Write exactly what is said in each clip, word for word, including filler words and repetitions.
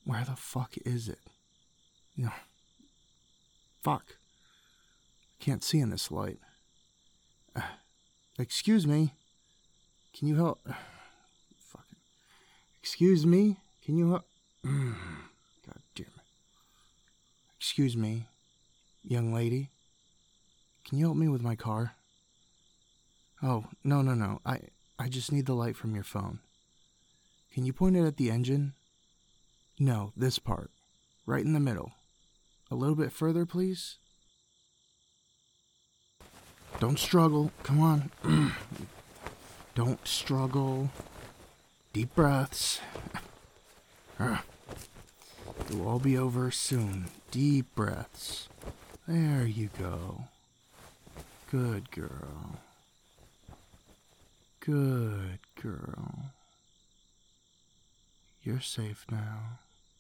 Where the fuck is it? You know, fuck. Can't see in this light. Uh, excuse me. Can you help? Uh, fucking. Excuse me. Can you help? God damn it. Excuse me, young lady. Can you help me with my car? Oh, no, no, no. I, I just need the light from your phone. Can you point it at the engine? No, this part. Right in the middle. A little bit further, please. Don't struggle. Come on. Don't struggle. Deep breaths. It'll all be over soon. Deep breaths. There you go. Good girl. Good girl. You're safe now.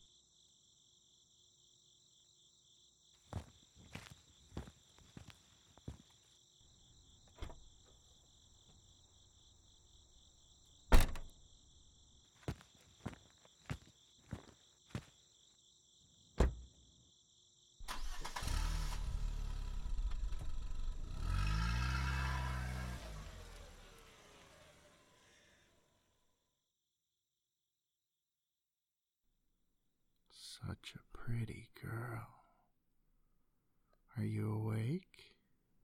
Such a pretty girl. Are you awake?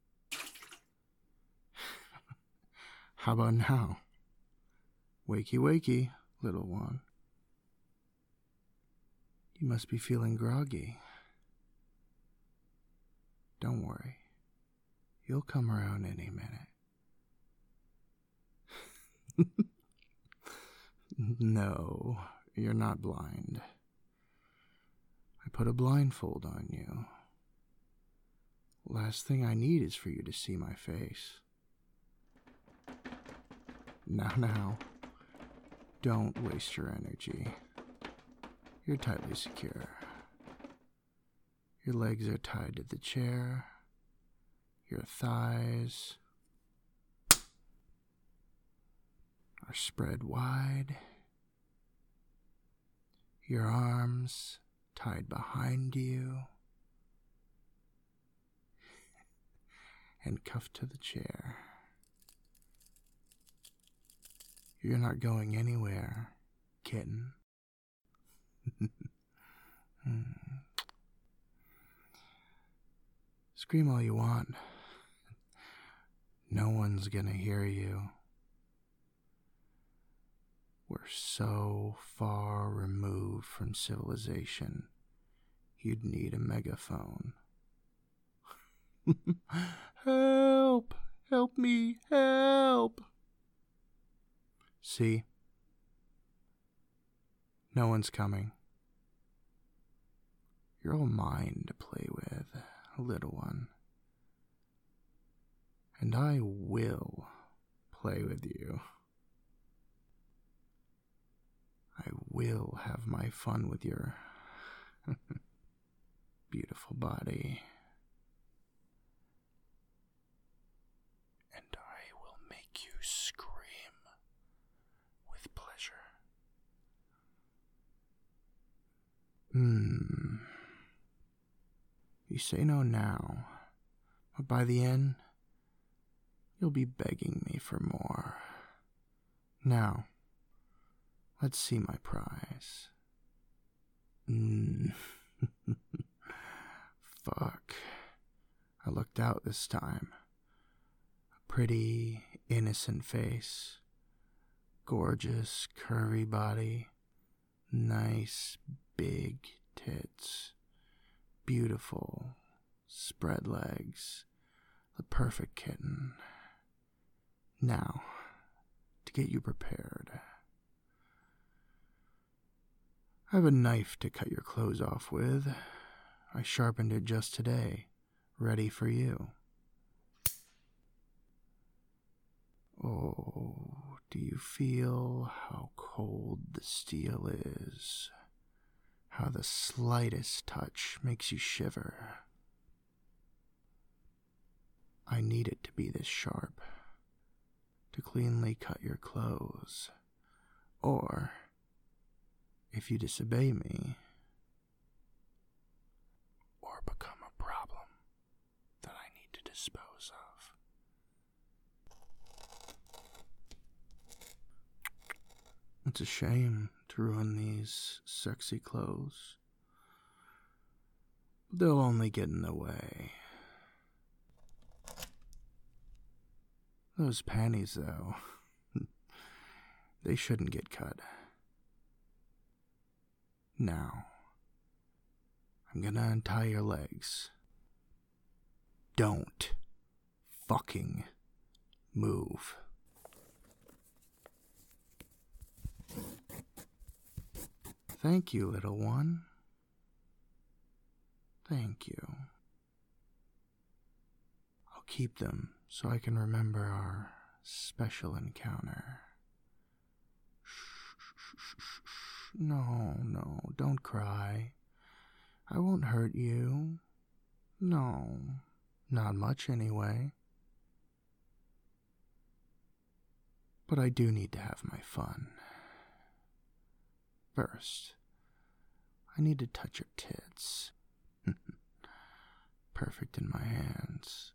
How about now? Wakey, wakey, little one. You must be feeling groggy. Don't worry. You'll come around any minute. No, you're not blind. I put a blindfold on you. Last thing I need is for you to see my face. Now, now, don't waste your energy. You're tightly secure. Your legs are tied to the chair. Your thighs are spread wide. Your arms tied behind you and cuffed to the chair. You're not going anywhere, kitten. Scream all you want. No one's gonna hear you. We're so far removed from civilization, you'd need a megaphone. Help! Help me! Help! See? No one's coming. You're all mine to play with, little one. And I will play with you. I will have my fun with your beautiful body. And I will make you scream with pleasure. Hmm. You say no now, but by the end, you'll be begging me for more. Now, let's see my prize. Mm. Fuck. I looked out this time. A pretty, innocent face. Gorgeous, curvy body. Nice, big tits. Beautiful, spread legs. The perfect kitten. Now, to get you prepared, I have a knife to cut your clothes off with. I sharpened it just today, ready for you. Oh, do you feel how cold the steel is? How the slightest touch makes you shiver? I need it to be this sharp, to cleanly cut your clothes. Or, if you disobey me, It's a shame to ruin these sexy clothes. They'll only get in the way. Those panties, though, they shouldn't get cut. Now, I'm gonna untie your legs. Don't fucking move. Thank you, little one. Thank you. I'll keep them so I can remember our special encounter. No, no, don't cry. I won't hurt you. No, not much anyway. But I do need to have my fun. First, I need to touch your tits. Perfect in my hands.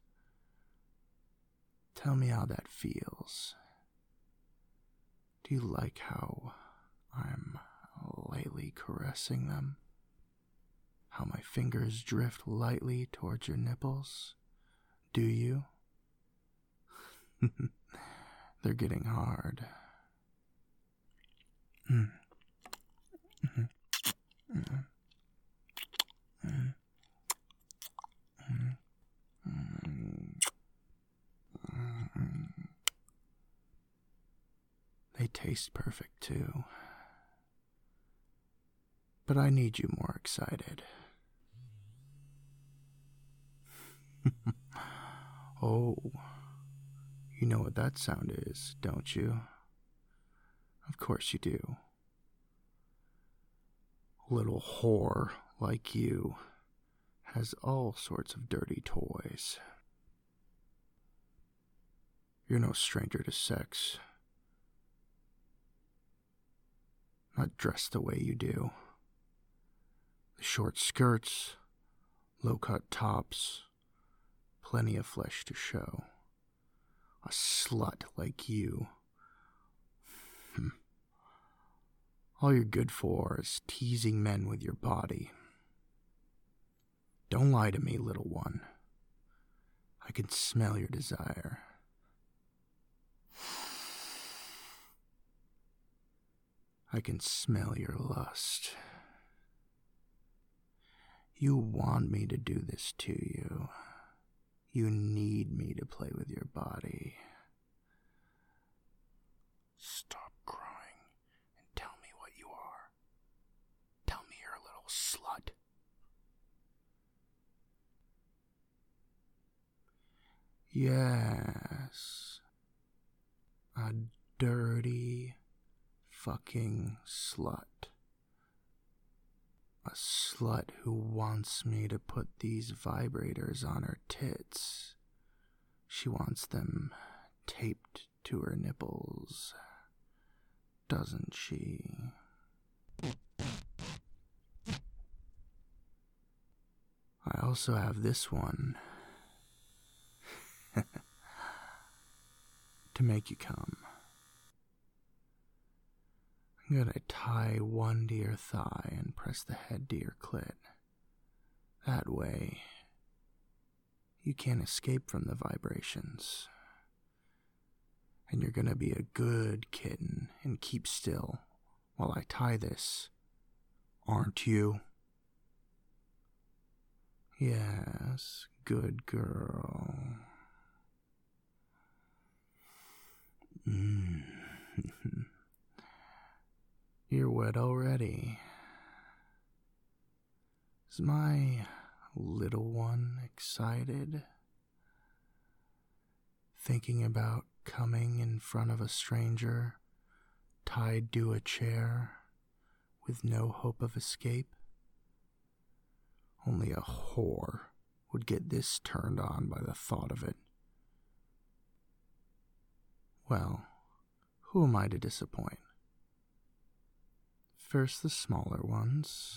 Tell me how that feels. Do you like how I'm lightly caressing them? How my fingers drift lightly towards your nipples? Do you? They're getting hard. Mm. Mm-hmm. Mm-hmm. Mm-hmm. Mm-hmm. They taste perfect too. But I need you more excited. Oh, you know what that sound is, don't you? Of course you do. A little whore like you has all sorts of dirty toys. You're no stranger to sex. Not dressed the way you do. The short skirts, low-cut tops, plenty of flesh to show. A slut like you. Hmm. All you're good for is teasing men with your body. Don't lie to me, little one. I can smell your desire. I can smell your lust. You want me to do this to you. You need me to play with your body. Stop crying and tell me what you are. Tell me you're a little slut. Yes. A dirty fucking slut. A slut who wants me to put these vibrators on her tits. She wants them taped to her nipples, doesn't she? I also have this one to make you come. I'm gonna tie one to your thigh and press the head to your clit. That way, you can't escape from the vibrations. And you're gonna be a good kitten and keep still while I tie this, aren't you? Yes, good girl. Mm. You're wet already. Is my little one excited? Thinking about coming in front of a stranger, tied to a chair, with no hope of escape? Only a whore would get this turned on by the thought of it. Well, who am I to disappoint? First the smaller ones.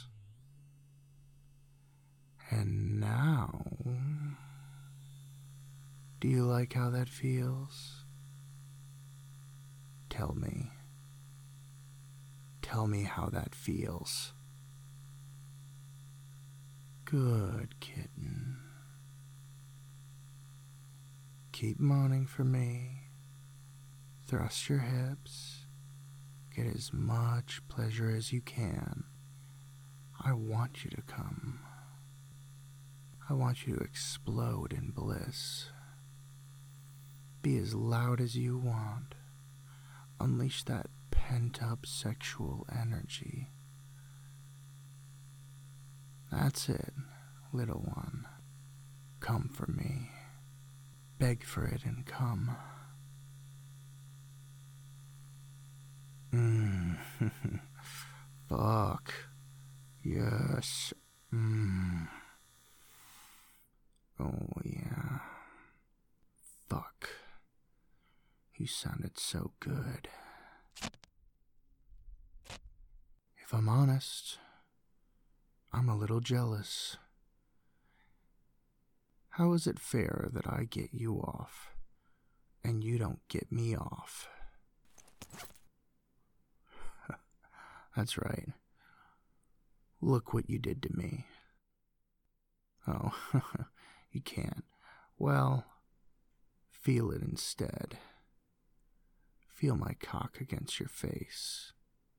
And now... Do you like how that feels? Tell me. Tell me how that feels. Good, kitten. Keep moaning for me. Thrust your hips. Get as much pleasure as you can. I want you to come. I want you to explode in bliss. Be as loud as you want. Unleash that pent-up sexual energy. That's it, little one. Come for me. Beg for it and come. Mmm. Fuck. Yes. Mmm. Oh, yeah. Fuck. You sounded so good. If I'm honest, I'm a little jealous. How is it fair that I get you off, and you don't get me off? That's right. Look what you did to me. Oh, you can't. Well, feel it instead. Feel my cock against your face.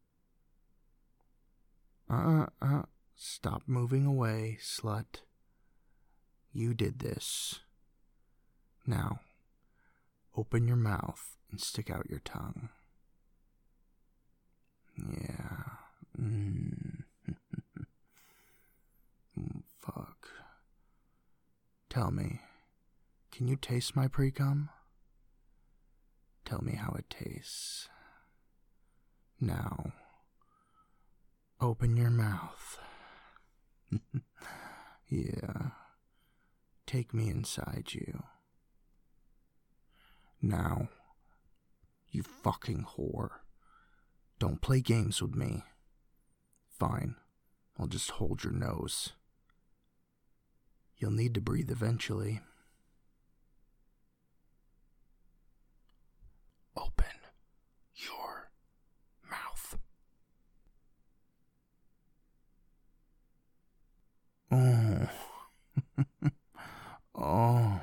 Uh-uh-uh. Stop moving away, slut. You did this. Now, open your mouth and stick out your tongue. Yeah. Mm. Fuck. Tell me, can you taste my pre-cum? Tell me how it tastes. Now, open your mouth. Yeah. Take me inside you. Now, you fucking whore. Don't play games with me. Fine, I'll just hold your nose. You'll need to breathe eventually. Open your mouth. Oh. Oh.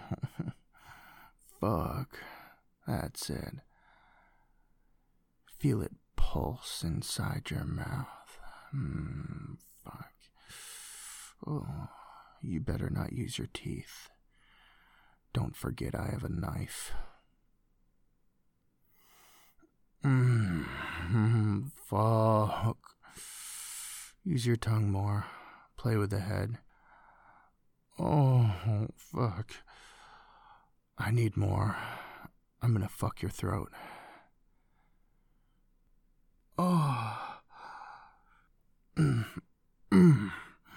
Fuck. That's it. Feel it pulse inside your mouth. Hmm. Fuck. Oh. You better not use your teeth. Don't forget I have a knife. Mmm. Fuck. Use your tongue more. Play with the head. Oh, fuck. I need more. I'm gonna fuck your throat. Oh. Mm. Mm.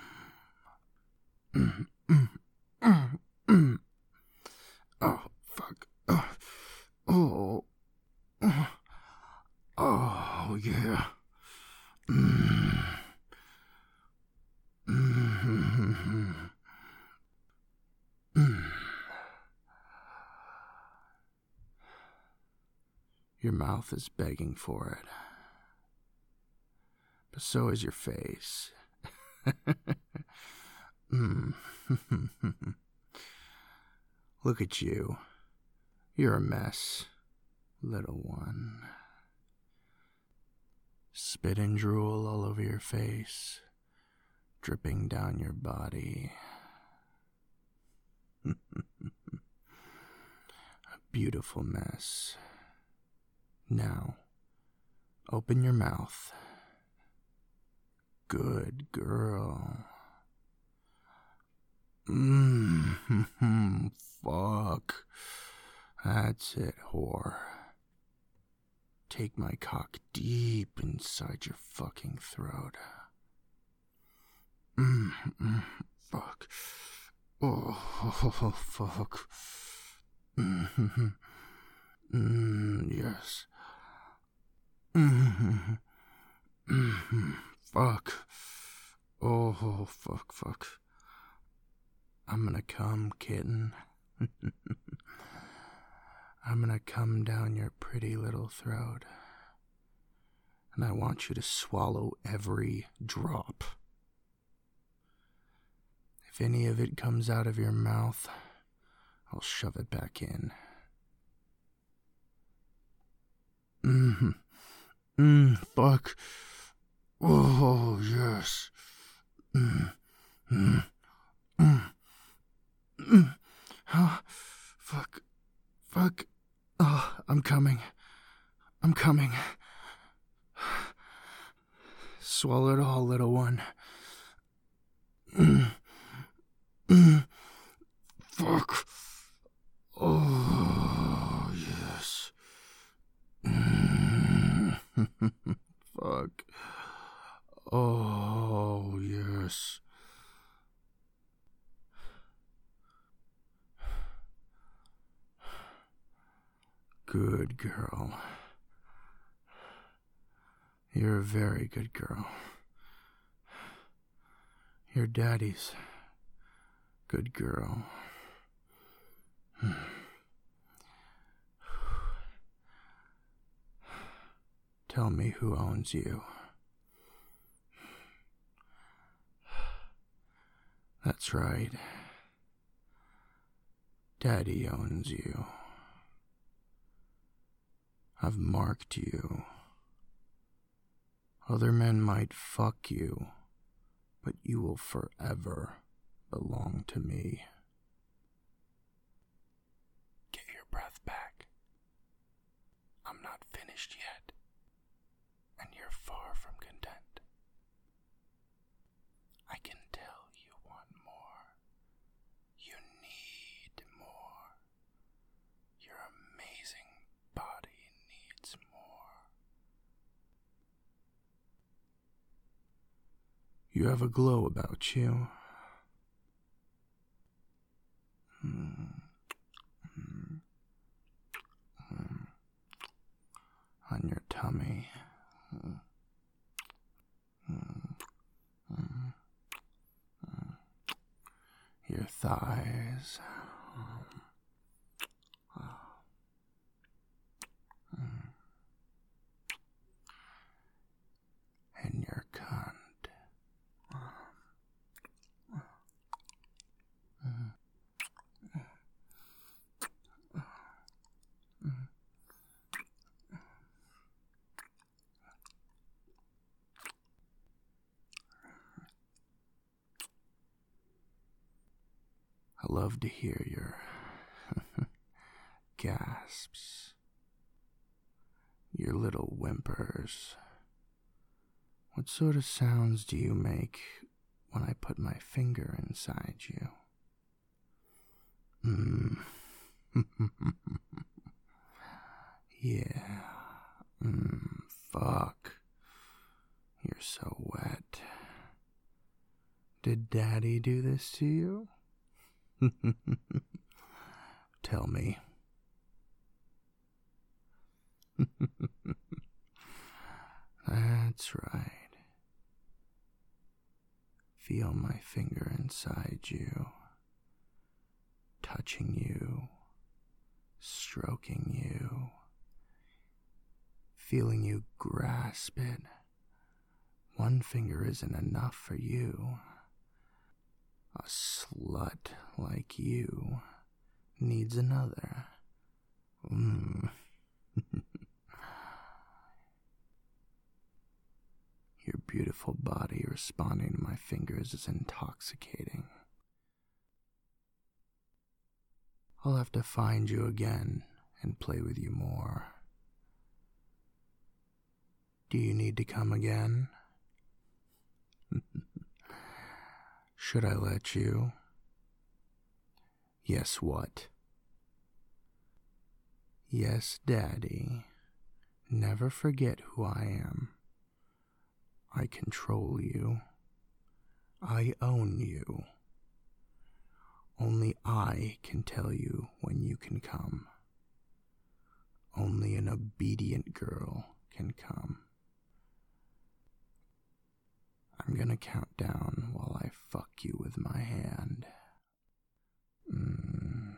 Mm. Mm. Mm. Mm. Oh, fuck. Oh. Oh. Oh, yeah. Mm. Mm. Mm. Your mouth is begging for it. But so is your face. Mm. Look at you. You're a mess, little one. Spit and drool all over your face, dripping down your body. A beautiful mess. Now, open your mouth. Good girl. Mmm, fuck. That's it, whore. Take my cock deep inside your fucking throat. Mmm, mm, fuck. Oh, fuck. Mmm, mm, yes. Mmm, mm, fuck. Oh, fuck, fuck. I'm gonna come, kitten. I'm gonna come down your pretty little throat. and I want you to swallow every drop. If any of it comes out of your mouth, I'll shove it back in. Mmm. Mmm, fuck. Oh, yes. Mmm. Mmm. Mmm. Mmm. Oh, fuck. Fuck. Oh, I'm coming. I'm coming. Swallow it all, little one. Mm. Mm. Fuck. Oh, yes. Mm. Fuck. Oh, yes. Good girl. You're a very good girl. Your daddy's good girl. Tell me who owns you. That's right. Daddy owns you. I've marked you. Other men might fuck you, but you will forever belong to me. Get your breath back. I'm not finished yet, and you're far from content. I can tell you want more. You need more. Your amazing body needs more. You have a glow about you. Mm. Mm. Mm. On your tummy. Mm. Mm. Mm. Mm. Your thighs. Mm. And your cunt. Mm. I love to hear your gasps, your little whimpers. What sort of sounds do you make when I put my finger inside you? Mm. Yeah. Mm, fuck. You're so wet. Did Daddy do this to you? Tell me. That's right. Feel my finger inside you, touching you, stroking you, feeling you grasp it. One finger isn't enough for you. A slut like you needs another. Mm. Your beautiful body responding to my fingers is intoxicating. I'll have to find you again and play with you more. Do you need to come again? Should I let you? Yes, what? Yes, Daddy. Never forget who I am. I control you. I own you. Only I can tell you when you can come. Only an obedient girl can come. I'm gonna count down while I fuck you with my hand. Mm.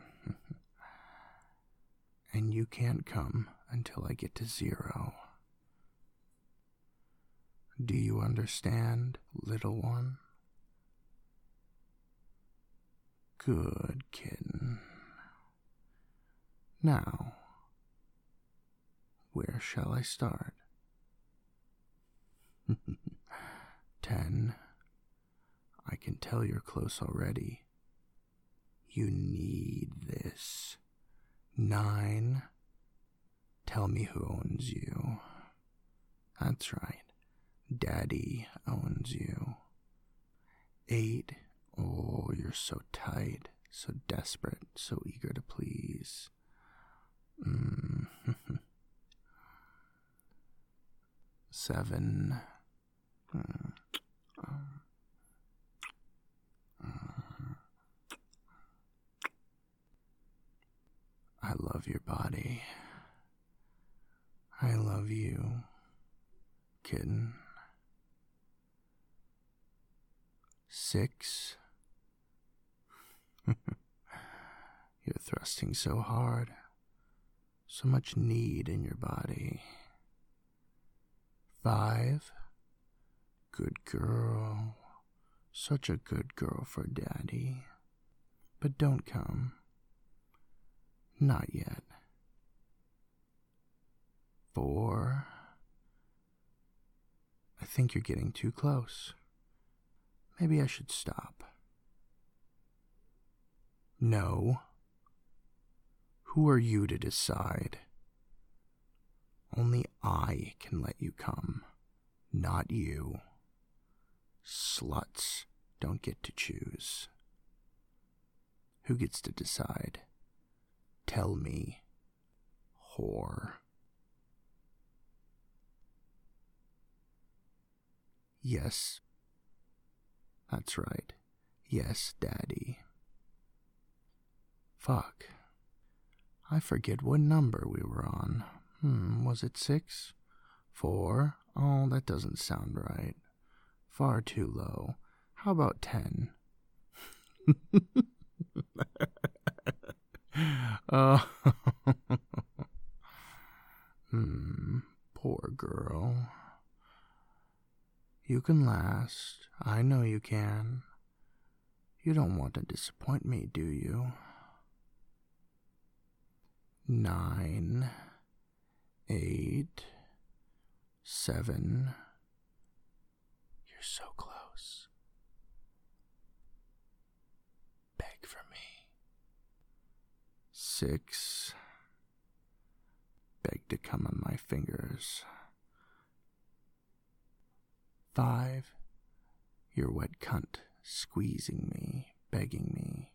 And you can't come until I get to zero. Do you understand, little one? Good kitten. Now, where shall I start? Ten. I can tell you're close already. You need this. Nine. Tell me who owns you. That's right. Daddy owns you. Eight. Oh, you're so tight, so desperate, so eager to please. Mm. Seven. Mm. I love your body. I love you, kitten. Six. You're thrusting so hard. So much need in your body. Five. Good girl. Such a good girl for Daddy. But don't come. Not yet. Four. I think you're getting too close. Maybe I should stop. No. Who are you to decide? Only I can let you come, not you. Sluts don't get to choose. Who gets to decide? Tell me, whore. Yes, that's right. Yes, Daddy. Fuck. I forget what number we were on. Hmm, was it six? Four? Oh, that doesn't sound right. Far too low. How about ten? Oh. Hmm, poor girl. You can last. I know you can. You don't want to disappoint me, do you? Nine, eight, seven. You're so close. Beg for me. Six. Beg to come on my fingers. Five. Your wet cunt squeezing me, begging me.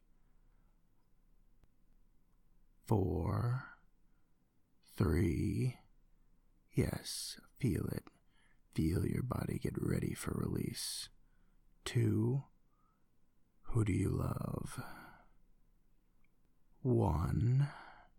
Four. Three. Yes, feel it. Feel your body get ready for release. Two. Who do you love? One.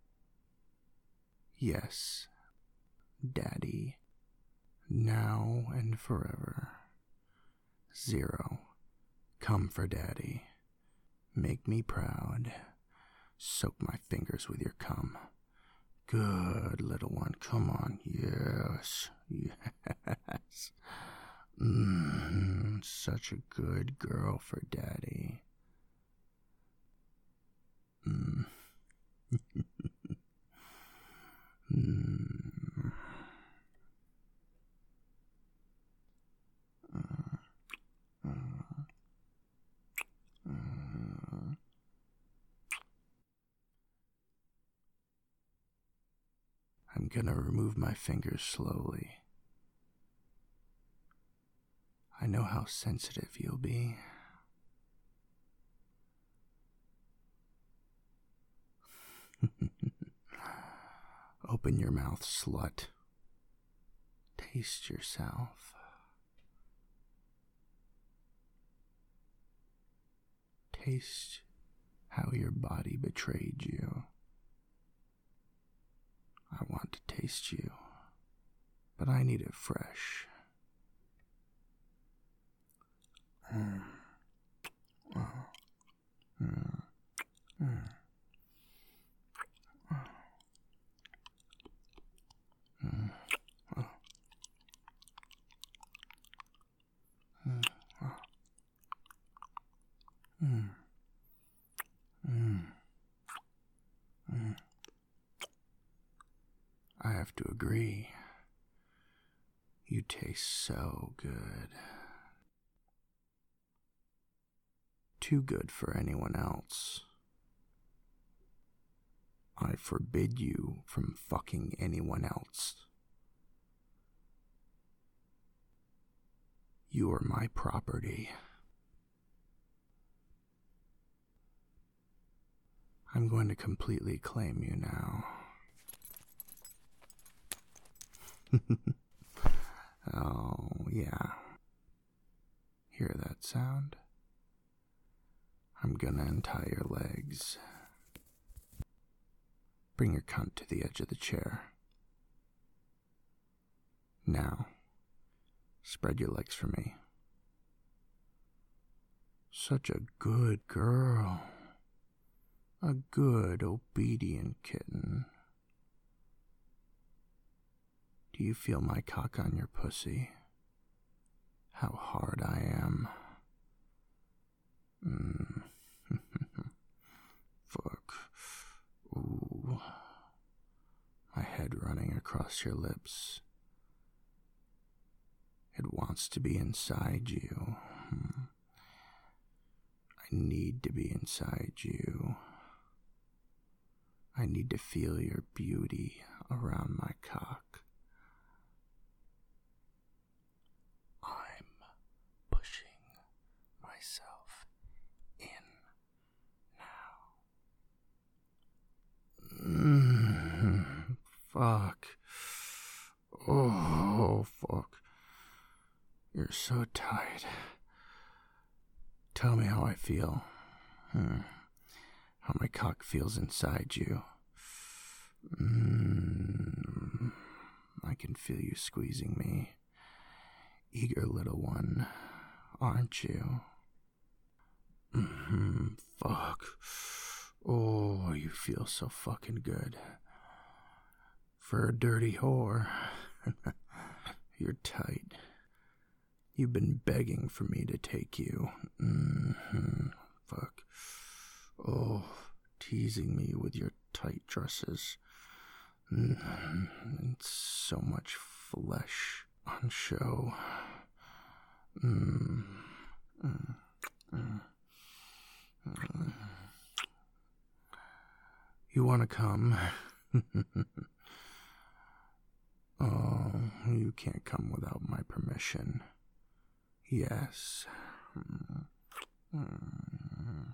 Yes, Daddy. Now and forever. Zero. Come for Daddy. Make me proud. Soak my fingers with your cum. Good, little one. Come on. Yes. Yes. Mm, such a good girl for Daddy. Mm. mm. Uh, uh, uh. I'm gonna remove my fingers slowly. I know how sensitive you'll be. Open your mouth, slut. Taste yourself. Taste how your body betrayed you. I want to taste you, but I need it fresh. Mm. Oh. Mm. Mm. Mm. Oh. to agree. You taste so good. Too good for anyone else. I forbid you from fucking anyone else. You are my property. I'm going to completely claim you now. Oh, yeah. Hear that sound? I'm gonna untie your legs. Bring your cunt to the edge of the chair. Now, spread your legs for me. Such a good girl. A good, obedient kitten. Do you feel my cock on your pussy? How hard I am. Mm. Fuck. Ooh. My head running across your lips. It wants to be inside you. I need to be inside you. I need to feel your beauty around my cock. I'm pushing myself in now. Mm, fuck. Oh, fuck. You're so tight. Tell me how I feel. Hmm. How my cock feels inside you. Mm, I can feel you squeezing me. Eager little one, aren't you? Mm-hmm. Fuck. Oh, you feel so fucking good. For a dirty whore. You're tight. You've been begging for me to take you. Mm-hmm. Fuck. Oh, teasing me with your tight dresses. Mm-hmm. And so much flesh on show. Mm. Mm. Mm. Mm. You want to come? Oh, you can't come without my permission. Yes. Mm. Mm.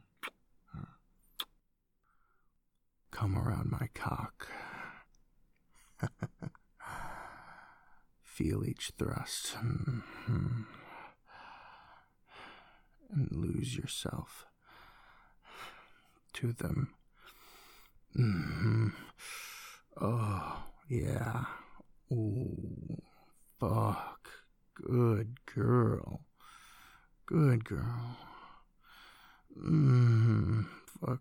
Come around my cock. Feel each thrust. Mm-hmm. And lose yourself to them. Mm-hmm. Oh, yeah. Ooh, fuck. Good girl. Good girl. Mm-hmm. Fuck.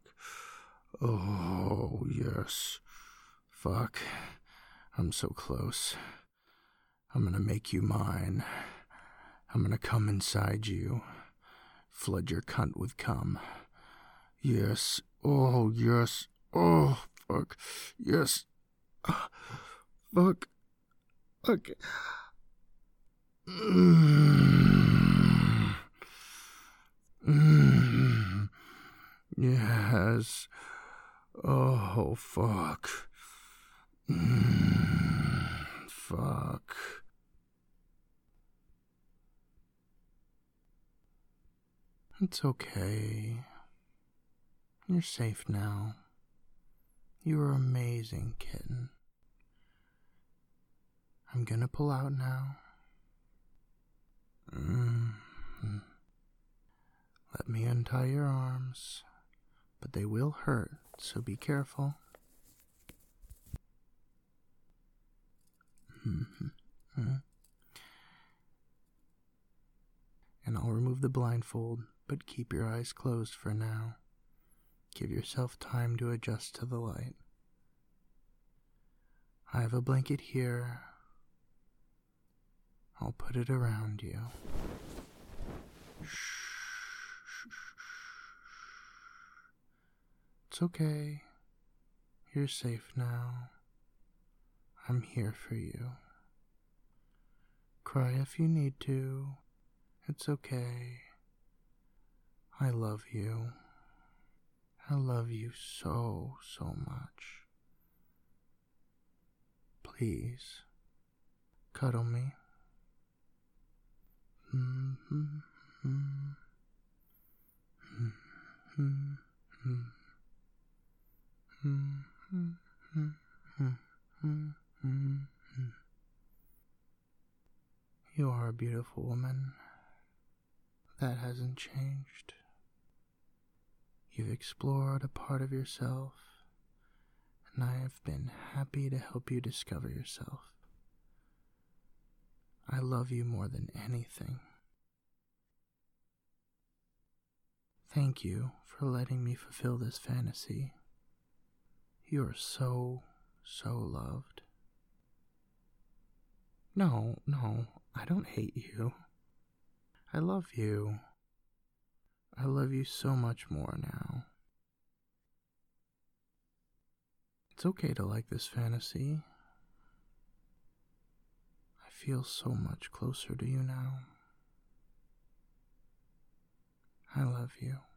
Oh, yes. Fuck. I'm so close. I'm gonna make you mine. I'm gonna come inside you. Flood your cunt with cum. Yes. Oh, yes. Oh, fuck. Yes. Uh, fuck. Fuck. Mm. Mm. Yes. Oh, fuck. Mm. Fuck. It's okay. You're safe now. You are amazing, kitten. I'm gonna pull out now. Mm-hmm. Let me untie your arms, but they will hurt, so be careful. Mm-hmm. And I'll remove the blindfold, but keep your eyes closed for now. Give yourself time to adjust to the light. I have a blanket here. I'll put it around you. Shh. It's okay. You're safe now. I'm here for you. Cry if you need to. It's okay. I love you. I love you so, so much. Please, cuddle me. You are a beautiful woman. That hasn't changed. You've explored a part of yourself, and I have been happy to help you discover yourself. I love you more than anything. Thank you for letting me fulfill this fantasy. You are so, so loved. No, no, I don't hate you. I love you. I love you so much more now. It's okay to like this fantasy. I feel so much closer to you now. I love you.